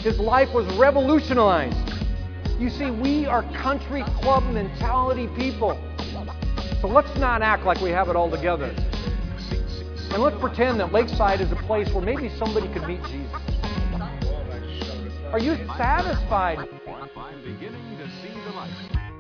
His life was revolutionized. You see, we are country club mentality people. So let's not act like we have it all together. And let's pretend that Lakeside is a place where maybe somebody could meet Jesus. Are you satisfied? I'm beginning to see the light.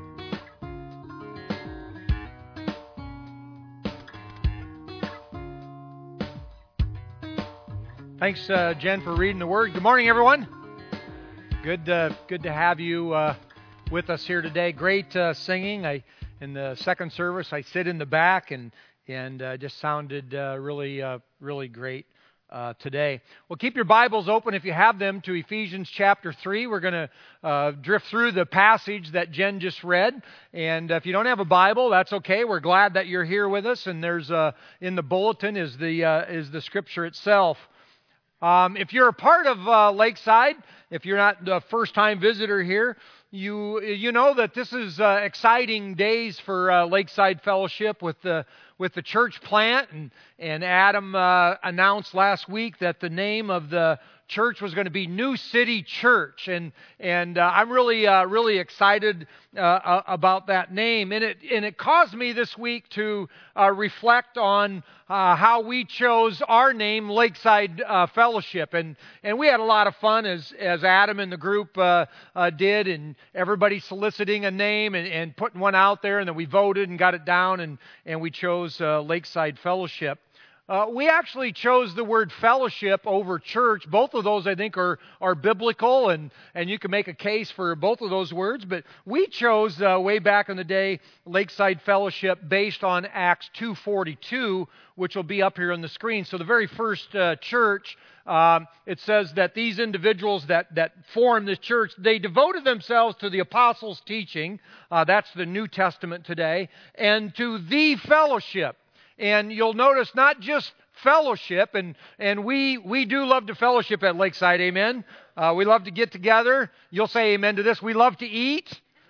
Thanks, Jen, for reading the Word. Good morning, everyone. Good to have you with us here today. Great singing. In the second service, I sit in the back and just sounded really great today. Well, keep your Bibles open if you have them to Ephesians chapter 3. We're going to drift through the passage that Jen just read. And if you don't have a Bible, that's okay. We're glad that you're here with us. And there's in the bulletin is the scripture itself. If you're a part of Lakeside, if you're not a first-time visitor here, you know that this is exciting days for Lakeside Fellowship with the church plant, and Adam announced last week that the name of the church was going to be New City Church, and I'm really excited about that name. And it caused me this week to reflect on how we chose our name, Lakeside Fellowship, and we had a lot of fun as Adam and the group did, and everybody soliciting a name and putting one out there, and then we voted and got it down, and we chose Lakeside Fellowship. We actually chose the word fellowship over church. Both of those, I think, are biblical, and you can make a case for both of those words. But we chose, way back in the day, Lakeside Fellowship based on Acts 2:42, which will be up here on the screen. So the very first church, it says that these individuals that formed this church, they devoted themselves to the apostles' teaching. That's the New Testament today. And to the fellowship. And you'll notice not just fellowship, and we do love to fellowship at Lakeside, amen? We love to get together. You'll say amen to this. We love to eat.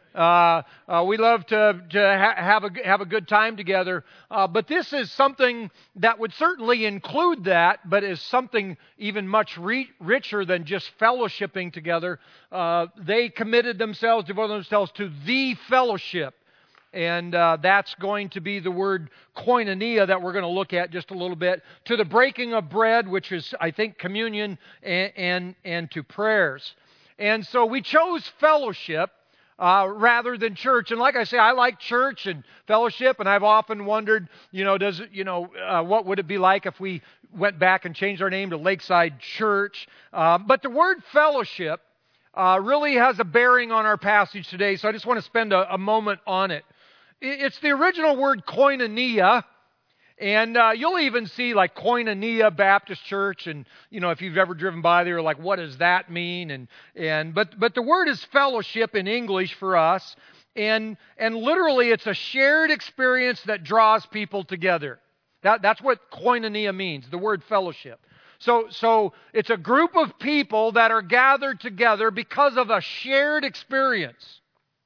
We love to have a good time together. But this is something that would certainly include that, but is something even much richer than just fellowshipping together. They committed themselves, devoted themselves to the fellowship. And that's going to be the word koinonia that we're going to look at just a little bit. To the breaking of bread, which is, I think, communion, and to prayers. And so we chose fellowship rather than church. And like I say, I like church and fellowship, and I've often wondered, what would it be like if we went back and changed our name to Lakeside Church? But the word fellowship really has a bearing on our passage today, so I just want to spend a moment on it. It's the original word koinonia, and you'll even see like Koinonia Baptist Church, and if you've ever driven by there, like what does that mean? But the word is fellowship in English for us, and literally it's a shared experience that draws people together. That's what koinonia means, the word fellowship. So it's a group of people that are gathered together because of a shared experience.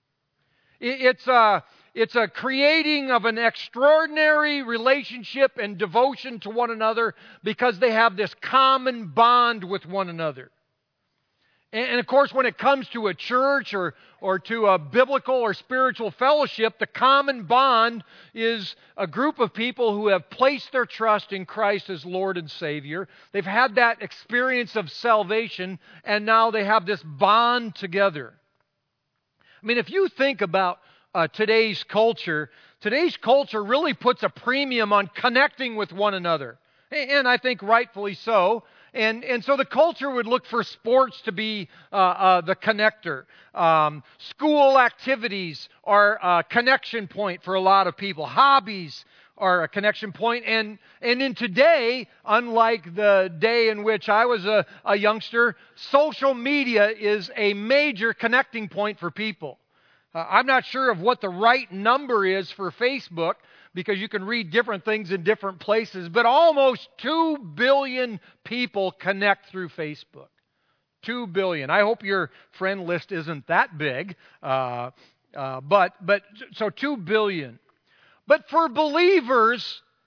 It's a creating of an extraordinary relationship and devotion to one another because they have this common bond with one another. And of course, when it comes to a church or to a biblical or spiritual fellowship, the common bond is a group of people who have placed their trust in Christ as Lord and Savior. They've had that experience of salvation, and now they have this bond together. I mean, if you think about today's culture really puts a premium on connecting with one another. And I think rightfully so. And so the culture would look for sports to be the connector. School activities are a connection point for a lot of people. Hobbies are a connection point. And in today, unlike the day in which I was a youngster, social media is a major connecting point for people. I'm not sure of what the right number is for Facebook, because you can read different things in different places, but almost 2 billion people connect through Facebook. 2 billion. I hope your friend list isn't that big, but so 2 billion. But for believers,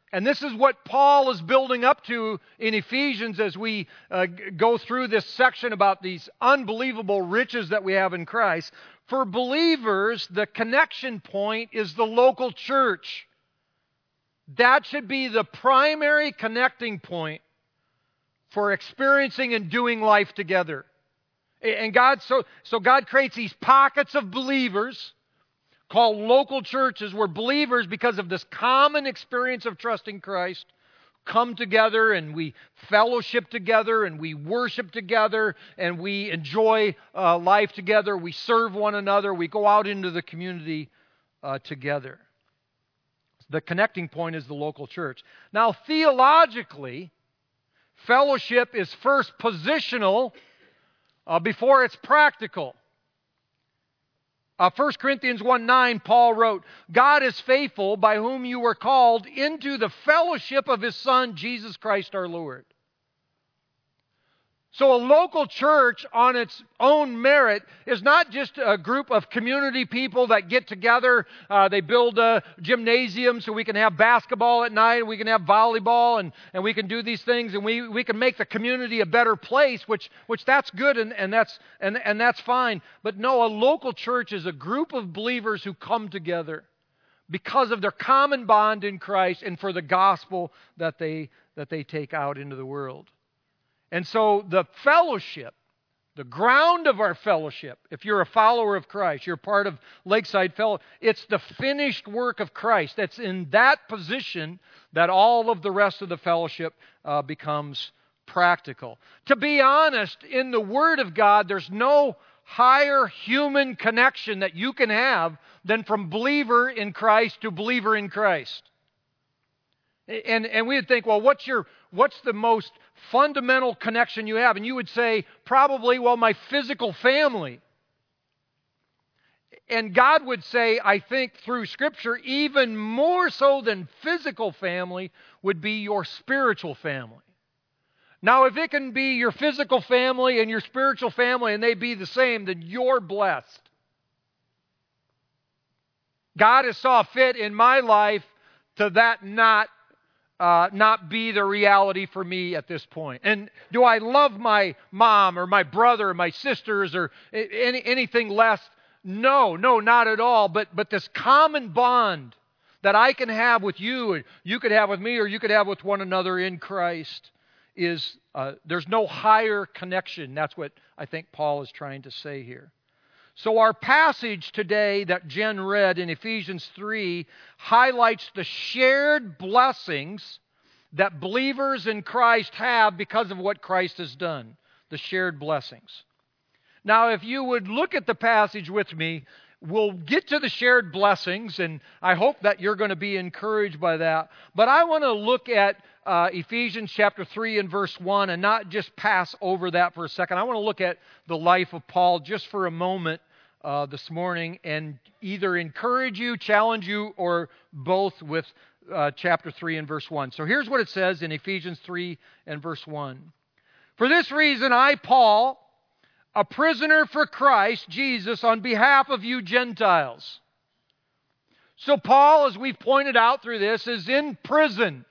And this is what Paul is building up to in Ephesians as we go through this section about these unbelievable riches that we have in Christ. For believers, the connection point is the local church. That should be the primary connecting point for experiencing and doing life together. And God creates these pockets of believers called local churches where believers, because of this common experience of trusting Christ, come together and we fellowship together and we worship together and we enjoy life together. We serve one another. We go out into the community together. The connecting point is the local church. Now, theologically, fellowship is first positional before it's practical. 1 Corinthians 1:9, Paul wrote, God is faithful, by whom you were called into the fellowship of His Son, Jesus Christ our Lord. So a local church on its own merit is not just a group of community people that get together. They build a gymnasium so we can have basketball at night, we can have volleyball, and we can do these things, and we can make the community a better place, which that's good and that's fine. But no, a local church is a group of believers who come together because of their common bond in Christ and for the gospel that they take out into the world. And so the fellowship, the ground of our fellowship, if you're a follower of Christ, you're part of Lakeside Fellowship, it's the finished work of Christ. That's in that position that all of the rest of the fellowship becomes practical. To be honest, in the Word of God, there's no higher human connection that you can have than from believer in Christ to believer in Christ. And we would think, well, what's the most fundamental connection you have? And you would say, probably, well, my physical family. And God would say, I think through Scripture, even more so than physical family would be your spiritual family. Now, if it can be your physical family and your spiritual family and they be the same, then you're blessed. God has saw fit in my life to that not be the reality for me at this point. And do I love my mom or my brother or my sisters or anything less? No, not at all. But this common bond that I can have with you, and you could have with me, or you could have with one another in Christ, is there's no higher connection. That's what I think Paul is trying to say here. So our passage today that Jen read in Ephesians 3 highlights the shared blessings that believers in Christ have because of what Christ has done. The shared blessings. Now, if you would look at the passage with me, we'll get to the shared blessings, and I hope that you're going to be encouraged by that. But I want to look at Ephesians chapter 3 and verse 1 and not just pass over that for a second. I want to look at the life of Paul just for a moment this morning and either encourage you, challenge you, or both with chapter 3 and verse 1. So here's what it says in Ephesians 3 and verse 1. For this reason I, Paul, a prisoner for Christ Jesus, on behalf of you Gentiles. So Paul, as we've pointed out through this, is in prison.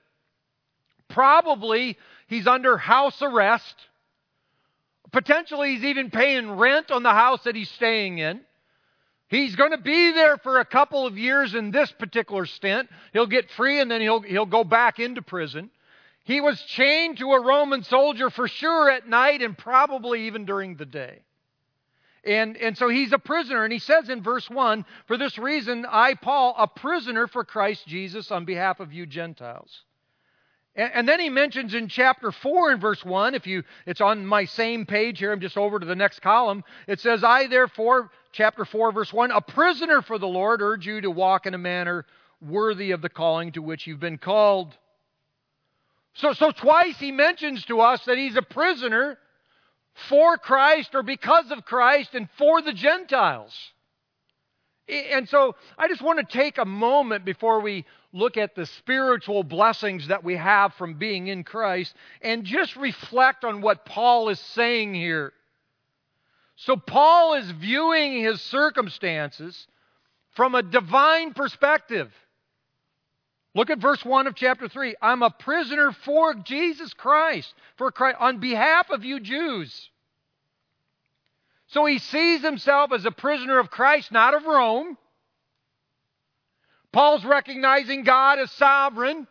Probably he's under house arrest. Potentially he's even paying rent on the house that he's staying in. He's going to be there for a couple of years in this particular stint. He'll get free and then he'll go back into prison. He was chained to a Roman soldier for sure at night and probably even during the day. And so he's a prisoner. And he says in verse 1, for this reason, I, Paul, a prisoner for Christ Jesus on behalf of you Gentiles. And then he mentions in chapter 4 in verse 1, it's on my same page here, I'm just over to the next column. It says, I therefore, chapter 4 verse 1, a prisoner for the Lord, urge you to walk in a manner worthy of the calling to which you've been called. So twice he mentions to us that he's a prisoner for Christ or because of Christ and for the Gentiles. And so I just want to take a moment before we look at the spiritual blessings that we have from being in Christ and just reflect on what Paul is saying here. So Paul is viewing his circumstances from a divine perspective. Look at verse 1 of chapter 3. I'm a prisoner for Jesus Christ, on behalf of you Jews. So he sees himself as a prisoner of Christ, not of Rome. Paul's recognizing God as sovereign.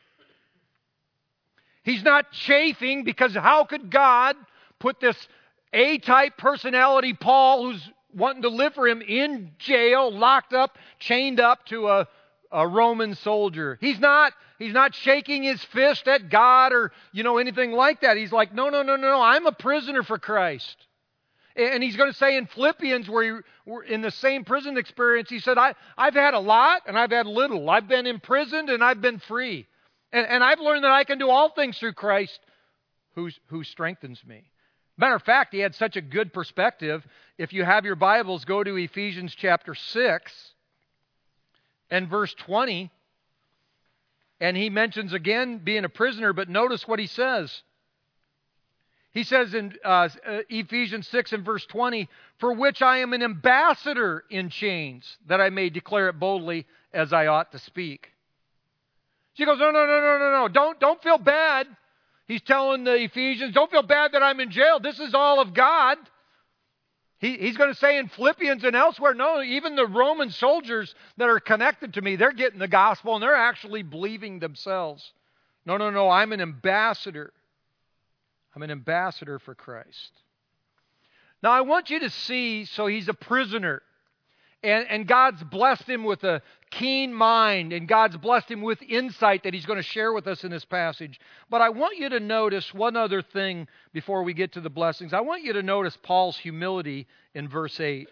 He's not chafing because how could God put this A-type personality, Paul, who's wanting to live for him, in jail, locked up, chained up to a Roman soldier? He's not shaking his fist at God or, anything like that. He's like, no, I'm a prisoner for Christ. And he's going to say in Philippians, where we're in the same prison experience, he said, I've had a lot and I've had little. I've been imprisoned and I've been free. And I've learned that I can do all things through Christ who strengthens me. Matter of fact, he had such a good perspective. If you have your Bibles, go to Ephesians chapter 6 and verse 20. And he mentions again being a prisoner, but notice what he says. He says in Ephesians 6 and verse 20, for which I am an ambassador in chains, that I may declare it boldly as I ought to speak. She goes, no. Don't feel bad. He's telling the Ephesians, don't feel bad that I'm in jail. This is all of God. He's going to say in Philippians and elsewhere, no, even the Roman soldiers that are connected to me, they're getting the gospel and they're actually believing themselves. No, I'm an ambassador. I'm an ambassador for Christ. Now, I want you to see, so he's a prisoner. And God's blessed him with a keen mind, and God's blessed him with insight that he's going to share with us in this passage. But I want you to notice one other thing before we get to the blessings. I want you to notice Paul's humility in verse 8.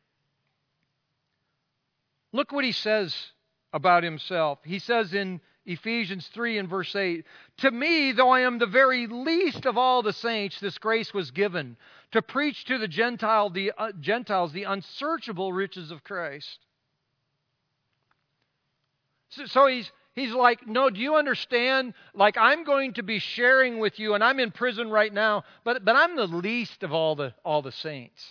Look what he says about himself. He says in Ephesians 3 and verse 8, to me, though I am the very least of all the saints, this grace was given, to preach to the Gentiles the unsearchable riches of Christ. So he's like, no, do you understand? Like, I'm going to be sharing with you, and I'm in prison right now, but I'm the least of all the saints.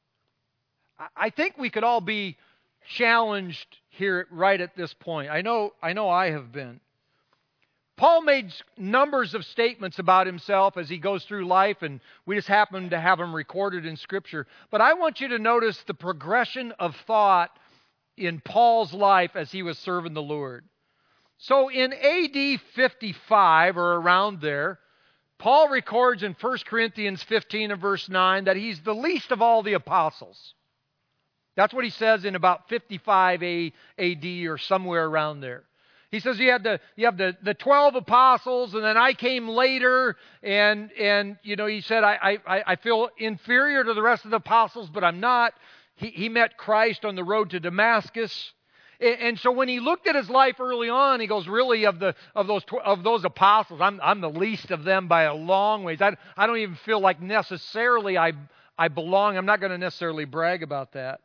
I think we could all be challenged here right at this point. I know I have been. Paul made numbers of statements about himself as he goes through life, and we just happen to have them recorded in Scripture. But I want you to notice the progression of thought in Paul's life as he was serving the Lord. So in AD 55, or around there, Paul records in 1 Corinthians 15 and verse 9 that he's the least of all the apostles. That's what he says in about 55 AD or somewhere around there. He says you have the 12 apostles, and then I came later, and he said I feel inferior to the rest of the apostles, but I'm not. He met Christ on the road to Damascus, and so when he looked at his life early on, he goes, really of those apostles, I'm the least of them by a long ways. I don't even feel like necessarily I belong. I'm not going to necessarily brag about that.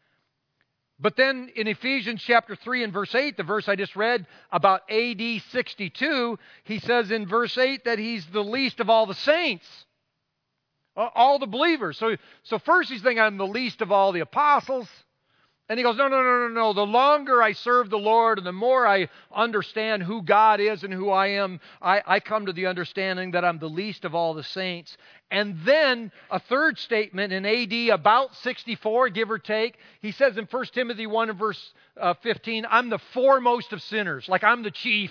But then in Ephesians chapter 3 and verse 8, the verse I just read about AD 62, he says in verse 8 that he's the least of all the saints, all the believers. So first he's thinking, I'm the least of all the apostles. And he goes, no. The longer I serve the Lord and the more I understand who God is and who I am, I come to the understanding that I'm the least of all the saints. And then a third statement in AD about 64, give or take, he says in 1 Timothy 1 and verse 15, I'm the foremost of sinners, like I'm the chief.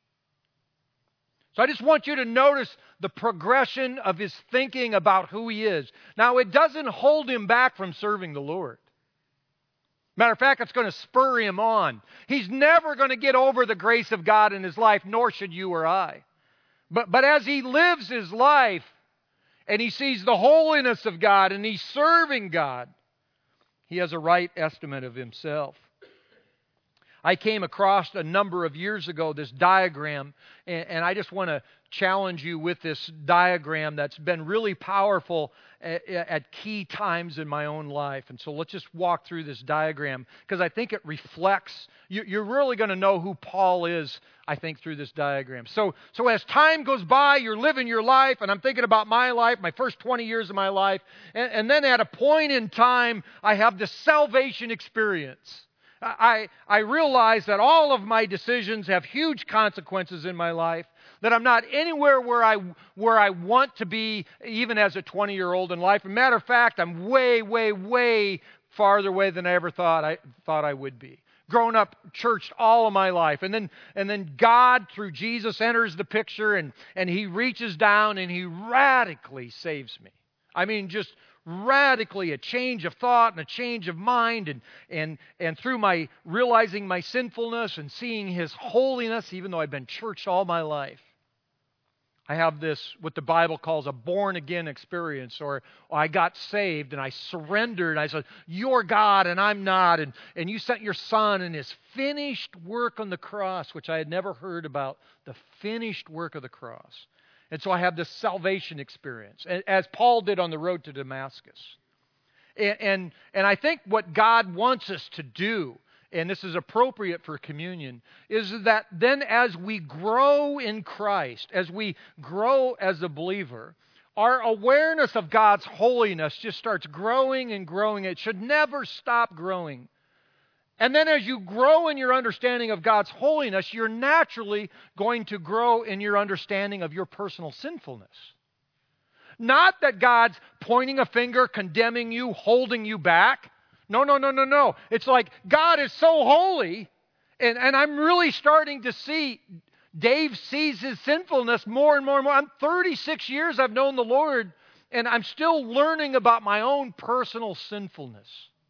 So I just want you to notice the progression of his thinking about who he is. Now, it doesn't hold him back from serving the Lord. Matter of fact, it's going to spur him on. He's never going to get over the grace of God in his life, nor should you or I. But as he lives his life, and he sees the holiness of God, and he's serving God, he has a right estimate of himself. I came across a number of years ago this diagram, and I just want to challenge you with this diagram that's been really powerful at key times in my own life. And so let's just walk through this diagram, because I think it reflects, you're really going to know who Paul is, I think, through this diagram. So as time goes by, you're living your life, and I'm thinking about my life, my first 20 years of my life, and then at a point in time, I have this salvation experience. I realize that all of my decisions have huge consequences in my life, that I'm not anywhere where I want to be, even as a 20-year-old in life. As a matter of fact, I'm way, way, way farther away than I ever thought I would be. Grown up churched all of my life. And then God, through Jesus, enters the picture, and He reaches down and He radically saves me. I mean, just radically a change of thought and a change of mind, and through my realizing my sinfulness and seeing His holiness, even though I've been churched all my life, I have this, what the Bible calls a born-again experience, or I got saved and I surrendered. I said, you're God and I'm not, and you sent your Son and His finished work on the cross, which I had never heard about, the finished work of the cross. And so I have this salvation experience, as Paul did on the road to Damascus. And I think what God wants us to do, and this is appropriate for communion, is that then as we grow in Christ, as we grow as a believer, our awareness of God's holiness just starts growing and growing. It should never stop growing. And then as you grow in your understanding of God's holiness, you're naturally going to grow in your understanding of your personal sinfulness. Not that God's pointing a finger, condemning you, holding you back. No. It's like God is so holy, and I'm really starting to see, Dave sees his sinfulness more and more and more. I'm 36 years I've known the Lord, and I'm still learning about my own personal sinfulness.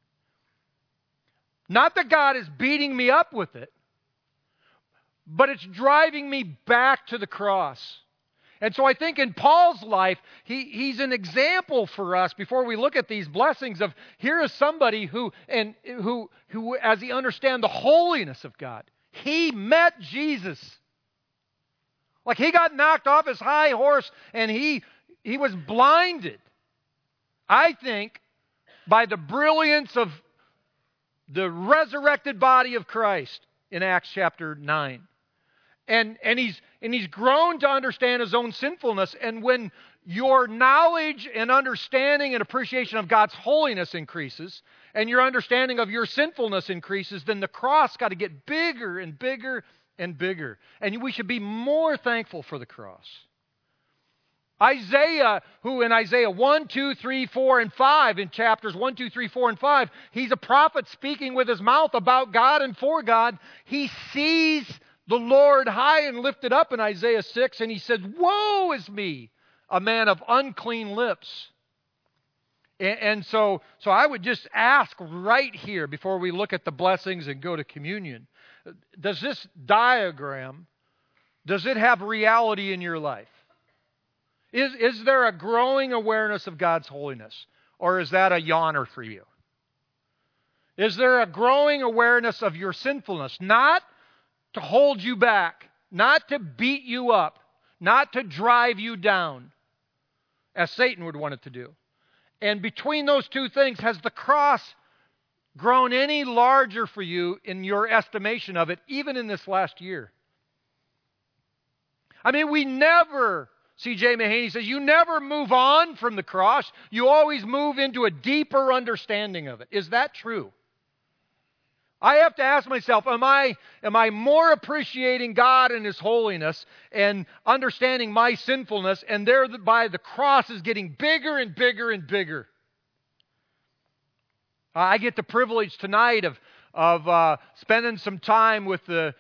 Not that God is beating me up with it, but it's driving me back to the cross. And so I think in Paul's life, he's an example for us before we look at these blessings of, here is somebody who as he understands the holiness of God, he met Jesus. Like he got knocked off his high horse and he was blinded, I think, by the brilliance of the resurrected body of Christ in Acts chapter 9. And he's grown to understand his own sinfulness. And when your knowledge and understanding and appreciation of God's holiness increases, and your understanding of your sinfulness increases, then the cross got to get bigger and bigger and bigger. And we should be more thankful for the cross. Isaiah, who in Isaiah 1, 2, 3, 4, and 5, in chapters 1, 2, 3, 4, and 5, he's a prophet speaking with his mouth about God and for God. He sees the Lord high and lifted up in Isaiah 6, and he said, woe is me, a man of unclean lips. And so I would just ask right here, before we look at the blessings and go to communion, does this diagram, does it have reality in your life? Is there a growing awareness of God's holiness, or is that a yawner for you? Is there a growing awareness of your sinfulness? Not to hold you back, not to beat you up, not to drive you down, as Satan would want it to do. And between those two things, has the cross grown any larger for you in your estimation of it, even in this last year? I mean, we never, C.J. Mahaney says, you never move on from the cross. You always move into a deeper understanding of it. Is that true? I have to ask myself, am I more appreciating God and His holiness and understanding my sinfulness, and thereby the cross is getting bigger and bigger and bigger? I get the privilege tonight of spending some time with the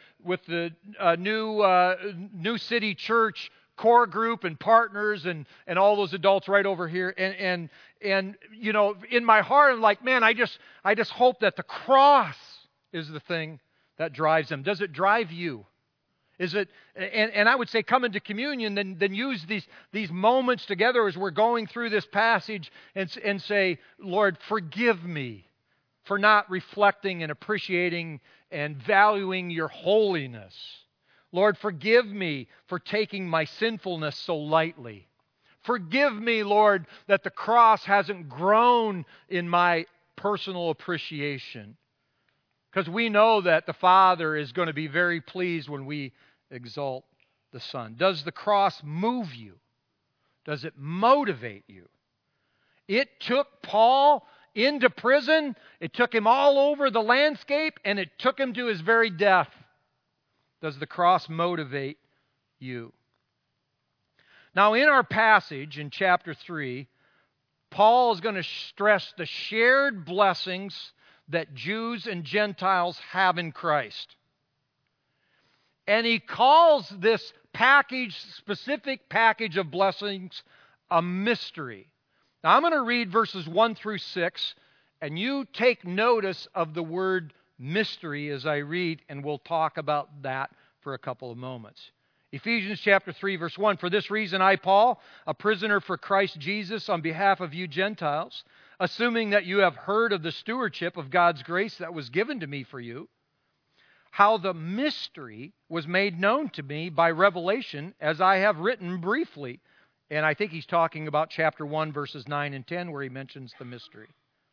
New City Church core group and partners and all those adults right over here, and you know, in my heart I'm like, man, I just hope that the cross is the thing that drives them. Does it drive you? Is it? And I would say, come into communion, then use these moments together as we're going through this passage, and say, Lord, forgive me for not reflecting and appreciating and valuing your holiness. Lord, forgive me for taking my sinfulness so lightly. Forgive me, Lord, that the cross hasn't grown in my personal appreciation. Because we know that the Father is going to be very pleased when we exalt the Son. Does the cross move you? Does it motivate you? It took Paul into prison. It took him all over the landscape, and it took him to his very death. Does the cross motivate you? Now, in our passage in chapter 3, Paul is going to stress the shared blessings that Jews and Gentiles have in Christ. And he calls this specific package of blessings, a mystery. Now, I'm going to read verses 1 through 6, and you take notice of the word mystery as I read, and we'll talk about that for a couple of moments. Ephesians chapter 3, verse 1, "For this reason I, Paul, a prisoner for Christ Jesus, on behalf of you Gentiles, assuming that you have heard of the stewardship of God's grace that was given to me for you, how the mystery was made known to me by revelation, as I have written briefly." And I think he's talking about chapter 1, verses 9 and 10, where he mentions the mystery.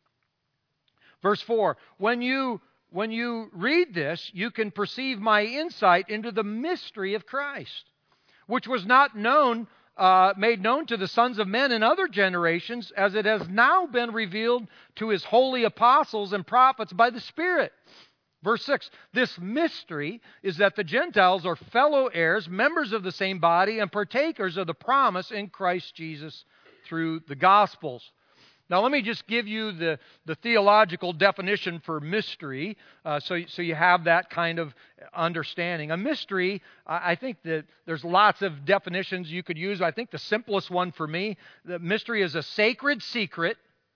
Verse 4, when you read this, you can perceive my insight into the mystery of Christ, which was not made known to the sons of men in other generations, as it has now been revealed to his holy apostles and prophets by the Spirit. Verse 6, this mystery is that the Gentiles are fellow heirs, members of the same body, and partakers of the promise in Christ Jesus through the Gospels. Now, let me just give you the theological definition for mystery, so you have that kind of understanding. A mystery, I think that there's lots of definitions you could use. I think the simplest one for me, the mystery is a sacred secret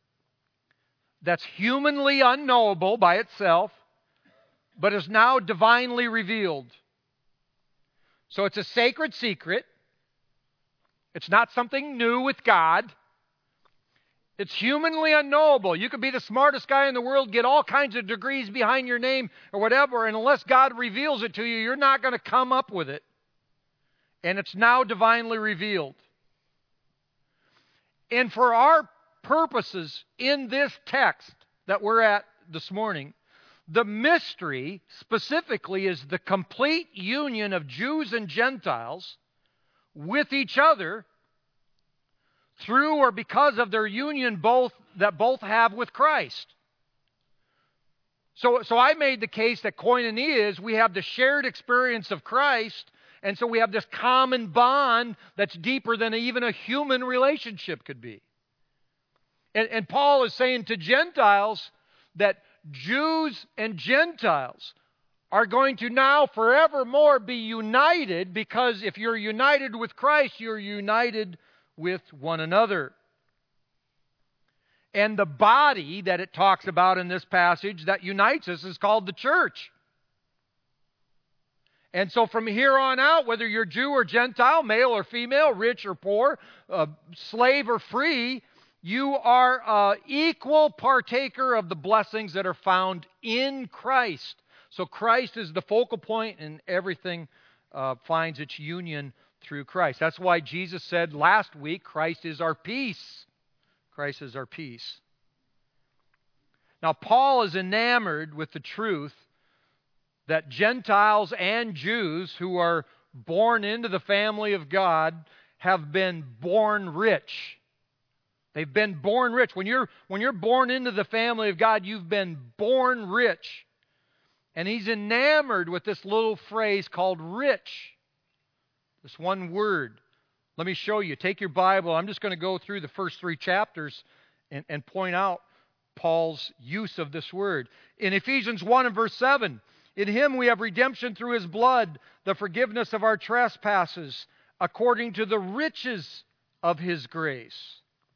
that's humanly unknowable by itself, but is now divinely revealed. So it's a sacred secret. It's not something new with God. It's humanly unknowable. You could be the smartest guy in the world, get all kinds of degrees behind your name or whatever, and unless God reveals it to you, you're not going to come up with it. And it's now divinely revealed. And for our purposes in this text that we're at this morning, the mystery specifically is the complete union of Jews and Gentiles with each other through or because of their union both have with Christ. So I made the case that koinonia is we have the shared experience of Christ, and so we have this common bond that's deeper than even a human relationship could be. And Paul is saying to Gentiles that Jews and Gentiles are going to now forevermore be united, because if you're united with Christ, you're united with one another. And the body that it talks about in this passage that unites us is called the church. And so from here on out, whether you're Jew or Gentile, male or female, rich or poor, slave or free, you are equal partaker of the blessings that are found in Christ. So Christ is the focal point, and everything finds its union through Christ. That's why Jesus said last week, Christ is our peace. Christ is our peace. Now, Paul is enamored with the truth that Gentiles and Jews who are born into the family of God have been born rich. They've been born rich. When you're born into the family of God, you've been born rich. And he's enamored with this little phrase called rich. This one word. Let me show you. Take your Bible. I'm just going to go through the first 3 chapters and point out Paul's use of this word. In Ephesians 1 and verse 7, in him we have redemption through his blood, the forgiveness of our trespasses, according to the riches of his grace.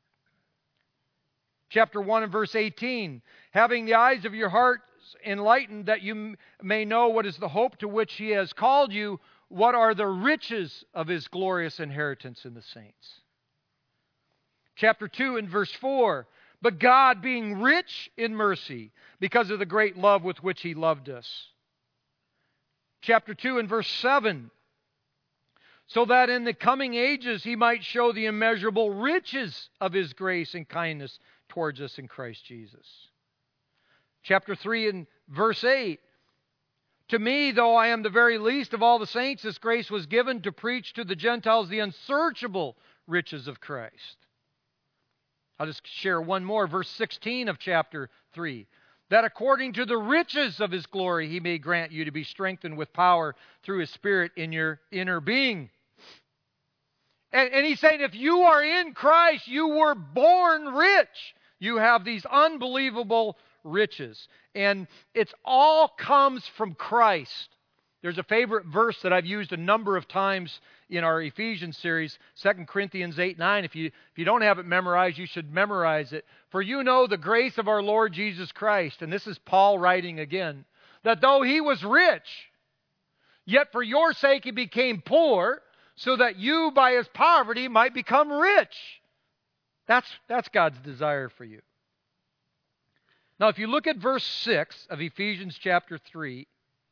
Chapter 1 and verse 18, having the eyes of your hearts enlightened, that you may know what is the hope to which he has called you, what are the riches of his glorious inheritance in the saints. Chapter 2 and verse 4, but God being rich in mercy, because of the great love with which he loved us. Chapter 2 and verse 7, so that in the coming ages he might show the immeasurable riches of his grace and kindness towards us in Christ Jesus. Chapter 3 and verse 8, to me, though I am the very least of all the saints, this grace was given to preach to the Gentiles the unsearchable riches of Christ. I'll just share one more, verse 16 of chapter 3. That according to the riches of His glory He may grant you to be strengthened with power through His Spirit in your inner being. And He's saying if you are in Christ, you were born rich. You have these unbelievable riches. And it all comes from Christ. There's a favorite verse that I've used a number of times in our Ephesians series, 2 Corinthians 8:9. If you don't have it memorized, you should memorize it. For you know the grace of our Lord Jesus Christ, and this is Paul writing again, that though He was rich, yet for your sake He became poor, so that you by His poverty might become rich. That's God's desire for you. Now, if you look at verse 6 of Ephesians chapter 3,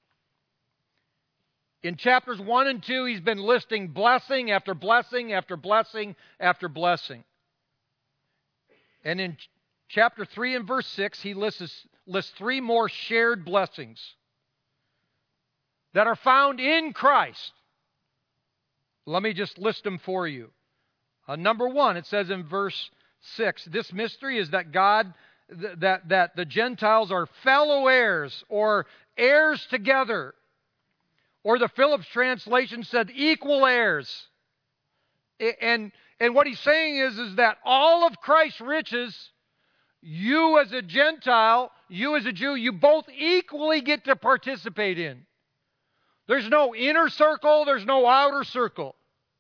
in chapters 1 and 2, he's been listing blessing after blessing after blessing after blessing. And in chapter 3 and verse 6, he lists 3 more shared blessings that are found in Christ. Let me just list them for you. Number 1, it says in verse 6, this mystery is that God, that the Gentiles are fellow heirs or heirs together. Or the Phillips translation said equal heirs. And what he's saying is that all of Christ's riches, you as a Gentile, you as a Jew, you both equally get to participate in. There's no inner circle, there's no outer circle.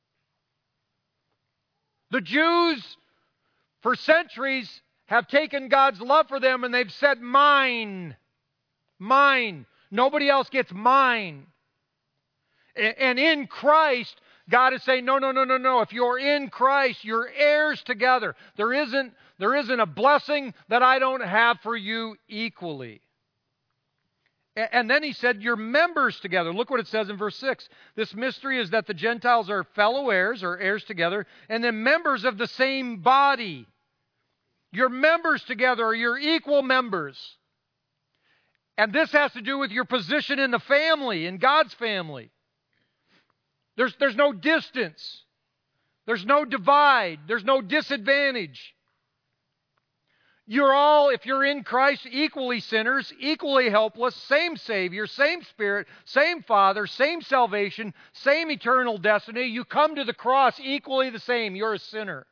The Jews, for centuries, have taken God's love for them and they've said, mine, mine. Nobody else gets mine. And in Christ, God is saying, no. If you're in Christ, you're heirs together. There isn't a blessing that I don't have for you equally. And then he said, you're members together. Look what it says in verse 6. This mystery is that the Gentiles are fellow heirs, or heirs together, and then members of the same body. You're members together, or you're equal members. And this has to do with your position in the family, in God's family. There's no distance. There's no divide. There's no disadvantage. You're all, if you're in Christ, equally sinners, equally helpless, same Savior, same Spirit, same Father, same salvation, same eternal destiny. You come to the cross equally the same. You're a sinner.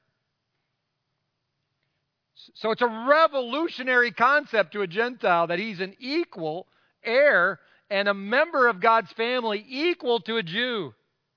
So it's a revolutionary concept to a Gentile that he's an equal heir and a member of God's family equal to a Jew.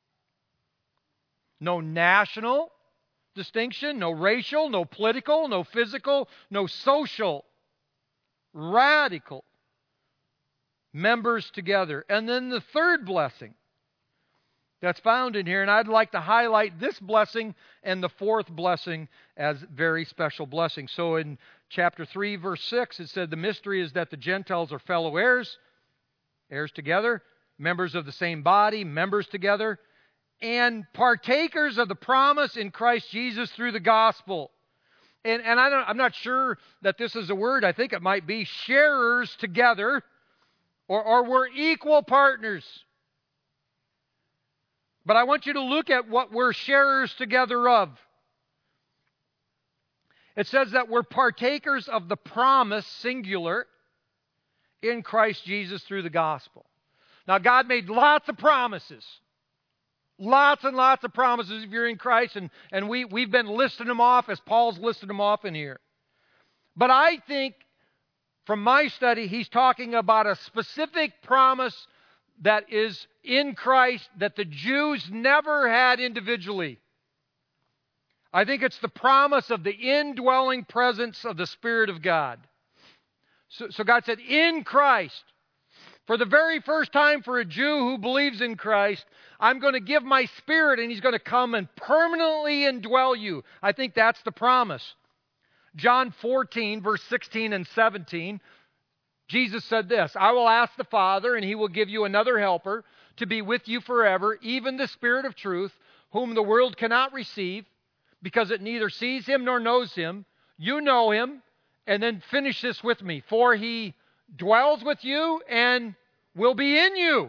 No national distinction, no racial, no political, no physical, no social. Radical members together. And then the third blessing that's found in here, and I'd like to highlight this blessing and the fourth blessing as very special blessings. So in chapter 3, verse 6, it said, the mystery is that the Gentiles are fellow heirs, heirs together, members of the same body, members together, and partakers of the promise in Christ Jesus through the gospel. And I'm not sure that this is a word. I think it might be sharers together, or we're equal partners. But I want you to look at what we're sharers together of. It says that we're partakers of the promise, singular, in Christ Jesus through the gospel. Now, God made lots of promises. Lots and lots of promises if you're in Christ, and we've been listing them off as Paul's listed them off in here. But I think, from my study, he's talking about a specific promise that is in Christ that the Jews never had individually. I think it's the promise of the indwelling presence of the Spirit of God. So God said, in Christ, for the very first time for a Jew who believes in Christ, I'm going to give my Spirit and He's going to come and permanently indwell you. I think that's the promise. John 14, verse 16 and 17, Jesus said this, I will ask the Father and He will give you another helper to be with you forever, even the Spirit of truth, whom the world cannot receive because it neither sees Him nor knows Him. You know Him. And then finish this with me. For He dwells with you and will be in you.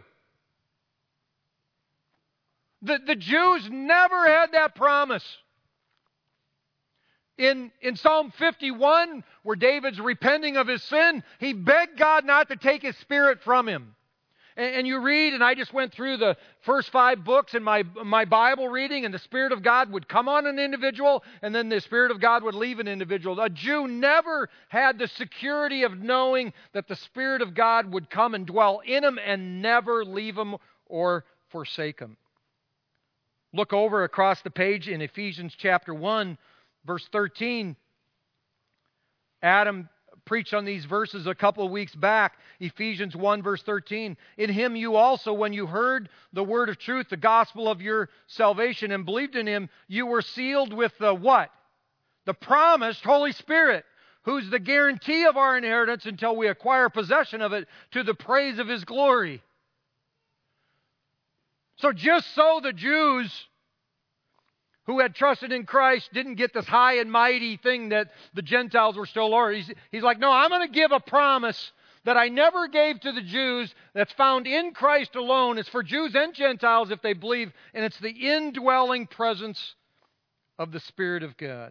The Jews never had that promise. In Psalm 51, where David's repenting of his sin, he begged God not to take his Spirit from him. And you read, and I just went through the first 5 books in my Bible reading, and the Spirit of God would come on an individual, and then the Spirit of God would leave an individual. A Jew never had the security of knowing that the Spirit of God would come and dwell in him and never leave him or forsake him. Look over across the page in Ephesians chapter 1, verse 13. Adam preached on these verses a couple of weeks back. Ephesians 1 verse 13. In him you also, when you heard the word of truth, the gospel of your salvation, and believed in him, you were sealed with the what? The promised Holy Spirit, who's the guarantee of our inheritance until we acquire possession of it to the praise of his glory. So just so the Jews who had trusted in Christ didn't get this high and mighty thing that the Gentiles were still Lord. He's like, no, I'm going to give a promise that I never gave to the Jews that's found in Christ alone. It's for Jews and Gentiles if they believe, and it's the indwelling presence of the Spirit of God.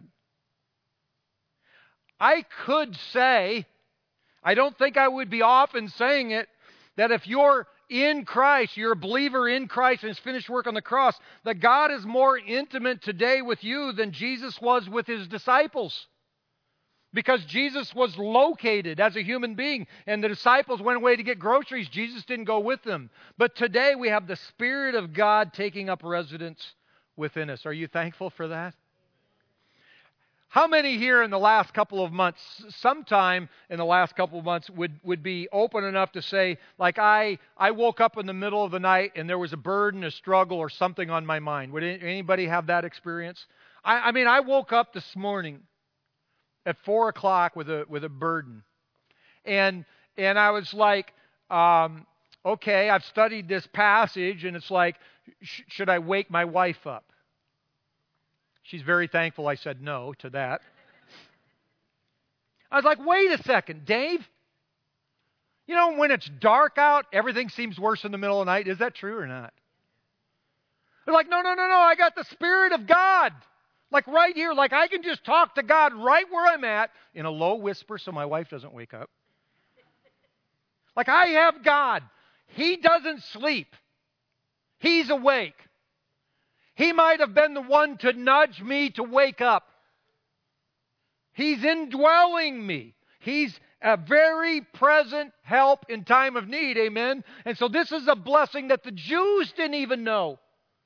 I could say, I don't think I would be off in saying it, that if you're in Christ, you're a believer in Christ and his finished work on the cross, that God is more intimate today with you than Jesus was with his disciples. Because Jesus was located as a human being, and the disciples went away to get groceries. Jesus didn't go with them. But today we have the Spirit of God taking up residence within us. Are you thankful for that? How many here in the last couple of months, sometime in the last couple of months, would be open enough to say, like, I woke up in the middle of the night and there was a burden, a struggle, or something on my mind? Would anybody have that experience? I mean, I woke up this morning at 4 o'clock with a burden. And I was like, okay, I've studied this passage, and it's like, should I wake my wife up? She's very thankful I said no to that. I was like, wait a second, Dave. You know, when it's dark out, everything seems worse in the middle of the night. Is that true or not? They're like, no, I got the Spirit of God. Like right here, like I can just talk to God right where I'm at in a low whisper so my wife doesn't wake up. Like I have God. He doesn't sleep. He's awake. He might have been the one to nudge me to wake up. He's indwelling me. He's a very present help in time of need. Amen. And so this is a blessing that the Jews didn't even know.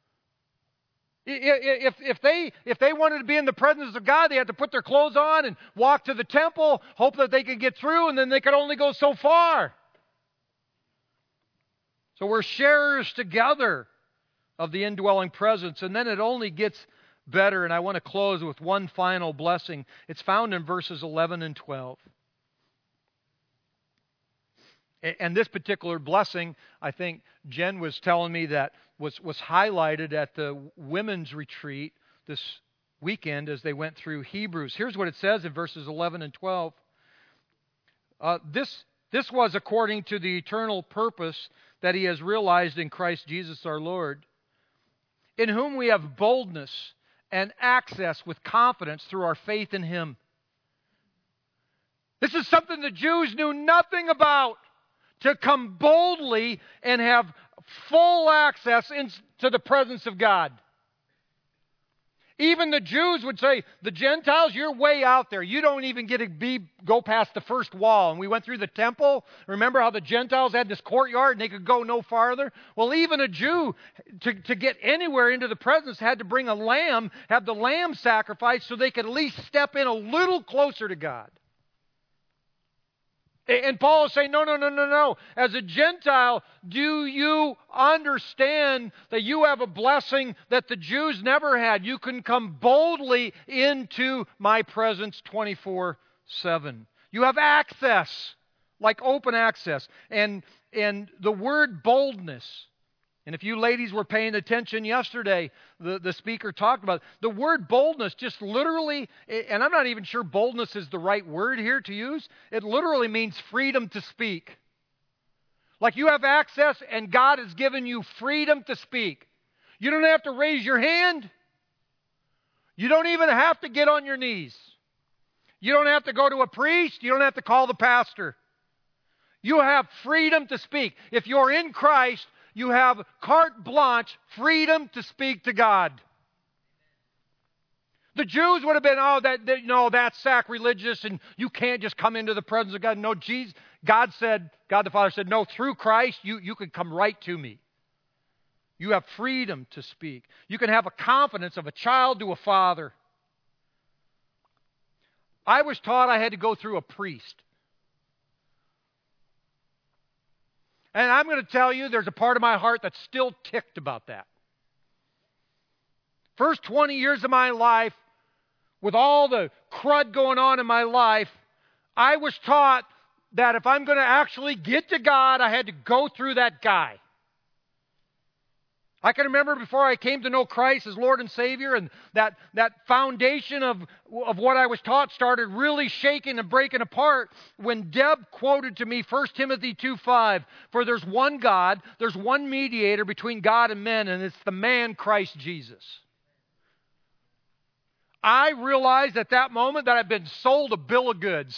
If they wanted to be in the presence of God, they had to put their clothes on and walk to the temple, hope that they could get through, and then they could only go so far. So we're sharers together of the indwelling presence. And then it only gets better, and I want to close with one final blessing. It's found in verses 11 and 12. And this particular blessing, I think Jen was telling me that was highlighted at the women's retreat this weekend as they went through Hebrews. Here's what it says in verses 11 and 12. This was according to the eternal purpose that he has realized in Christ Jesus our Lord, in whom we have boldness and access with confidence through our faith in him. This is something the Jews knew nothing about, to come boldly and have full access into the presence of God. Even the Jews would say, the Gentiles, you're way out there. You don't even get to go past the first wall. And we went through the temple. Remember how the Gentiles had this courtyard and they could go no farther? Well, even a Jew, to get anywhere into the presence, had to bring a lamb, have the lamb sacrificed so they could at least step in a little closer to God. And Paul is saying, no. As a Gentile, do you understand that you have a blessing that the Jews never had? You can come boldly into my presence 24/7. You have access, like open access. And the word boldness, and if you ladies were paying attention yesterday, the speaker talked about it. The word boldness just literally, and I'm not even sure boldness is the right word here to use, it literally means freedom to speak. Like you have access and God has given you freedom to speak. You don't have to raise your hand. You don't even have to get on your knees. You don't have to go to a priest. You don't have to call the pastor. You have freedom to speak. If you're in Christ, you have carte blanche, freedom to speak to God. The Jews would have been, that's sacrilegious, and you can't just come into the presence of God. No, God the Father said, no, through Christ, you can come right to me. You have freedom to speak. You can have a confidence of a child to a father. I was taught I had to go through a priest. And I'm going to tell you, there's a part of my heart that's still ticked about that. First 20 years of my life, with all the crud going on in my life, I was taught that if I'm going to actually get to God, I had to go through that guy. I can remember before I came to know Christ as Lord and Savior, and that foundation of what I was taught started really shaking and breaking apart when Deb quoted to me 1 Timothy 2:5, "For there's one God, there's one mediator between God and men, and it's the man Christ Jesus." I realized at that moment that I've been sold a bill of goods.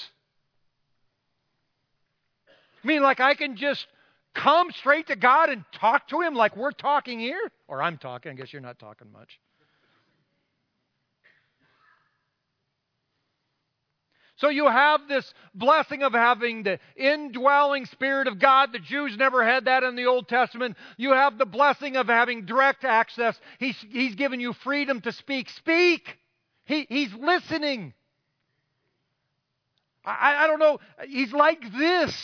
I mean, like I can just come straight to God and talk to Him like we're talking here? Or I'm talking. I guess you're not talking much. So you have this blessing of having the indwelling Spirit of God. The Jews never had that in the Old Testament. You have the blessing of having direct access. He's given you freedom to speak. Speak! He's listening. I don't know. He's like this.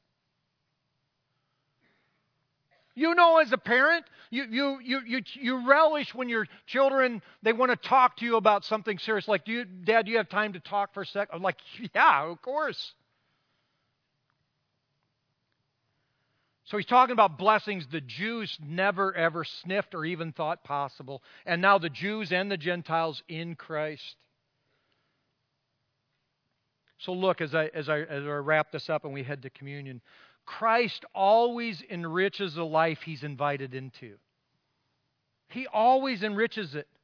You know, as a parent, you relish when your children, they want to talk to you about something serious. Like, Dad, do you have time to talk for a sec? I'm like, yeah, of course. So he's talking about blessings the Jews never, ever sniffed or even thought possible. And now the Jews and the Gentiles in Christ. So look, as I wrap this up and we head to communion, Christ always enriches the life He's invited into. He always enriches it.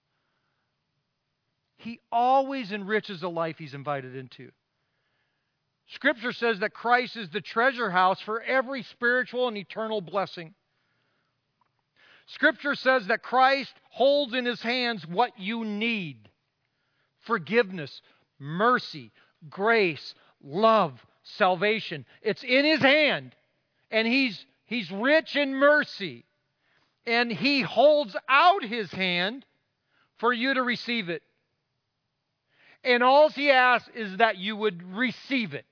He always enriches the life He's invited into. Scripture says that Christ is the treasure house for every spiritual and eternal blessing. Scripture says that Christ holds in His hands what you need: forgiveness, mercy, grace, love, salvation. It's in His hand, and He's rich in mercy, and He holds out His hand for you to receive it. And all He asks is that you would receive it.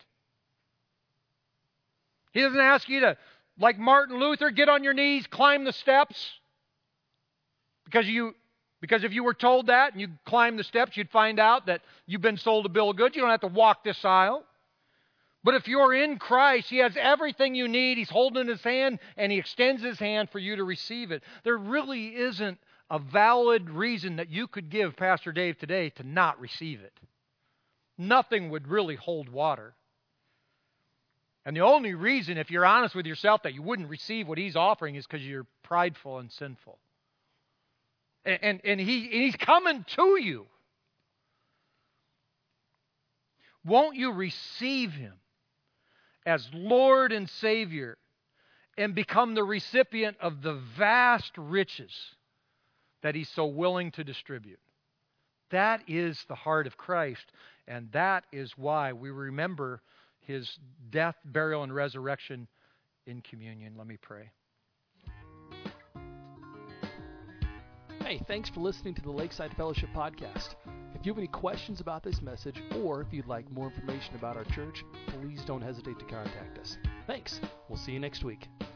He doesn't ask you to, like Martin Luther, get on your knees, climb the steps. Because if you were told that and you climbed the steps, you'd find out that you've been sold a bill of goods. You don't have to walk this aisle. But if you're in Christ, He has everything you need. He's holding His hand, and He extends His hand for you to receive it. There really isn't a valid reason that you could give Pastor Dave today to not receive it. Nothing would really hold water. And the only reason, if you're honest with yourself, that you wouldn't receive what He's offering is because you're prideful and sinful. And He's coming to you. Won't you receive Him as Lord and Savior and become the recipient of the vast riches that He's so willing to distribute? That is the heart of Christ, and that is why we remember His death, burial, and resurrection in communion. Let me pray. Hey, thanks for listening to the Lakeside Fellowship Podcast. If you have any questions about this message, or if you'd like more information about our church, please don't hesitate to contact us. Thanks. We'll see you next week.